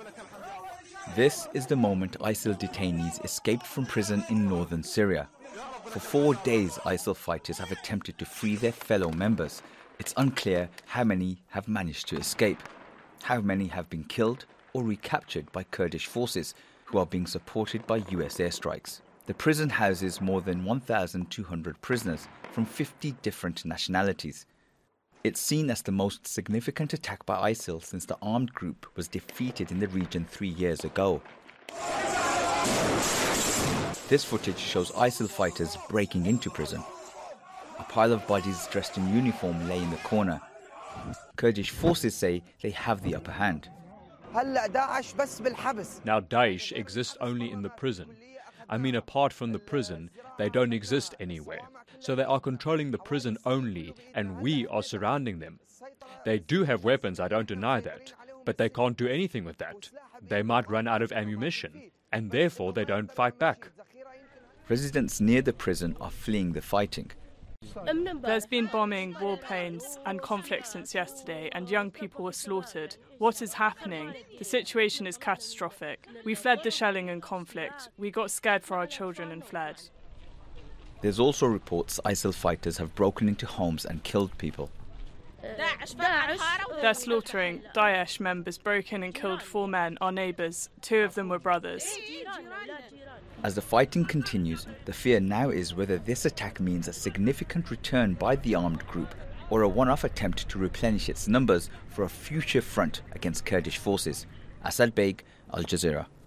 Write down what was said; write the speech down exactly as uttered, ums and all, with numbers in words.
This is the moment ISIL detainees escaped from prison in northern Syria. For four days, ISIL fighters have attempted to free their fellow members. It's unclear how many have managed to escape. How many have been killed or recaptured by Kurdish forces who are being supported by U S airstrikes. The prison houses more than one thousand two hundred prisoners from fifty different nationalities. It's seen as the most significant attack by ISIL since the armed group was defeated in the region three years ago. This footage shows ISIL fighters breaking into prison. A pile of bodies dressed in uniform lay in the corner. Kurdish forces say they have the upper hand. Now Daesh exists only in the prison. I mean, apart from the prison, they don't exist anywhere. So they are controlling the prison only, and we are surrounding them. They do have weapons, I don't deny that, but they can't do anything with that. They might run out of ammunition, and therefore they don't fight back. Residents near the prison are fleeing the fighting. There's been bombing, war pains and conflict since yesterday, and young people were slaughtered. What is happening? The situation is catastrophic. We fled the shelling and conflict. We got scared for our children and fled. There's also reports ISIL fighters have broken into homes and killed people. They're slaughtering. Daesh members broke in and killed four men, our neighbours. Two of them were brothers. As the fighting continues, the fear now is whether this attack means a significant return by the armed group or a one-off attempt to replenish its numbers for a future front against Kurdish forces. Asad Beg, Al Jazeera.